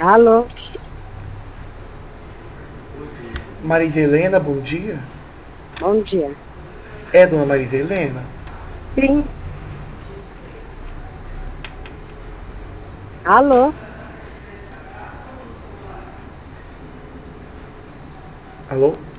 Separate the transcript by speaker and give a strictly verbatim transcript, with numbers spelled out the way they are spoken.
Speaker 1: Alô?
Speaker 2: Marisa Helena, bom dia.
Speaker 1: Bom dia.
Speaker 2: É dona Marisa Helena?
Speaker 1: Sim. Alô?
Speaker 2: Alô?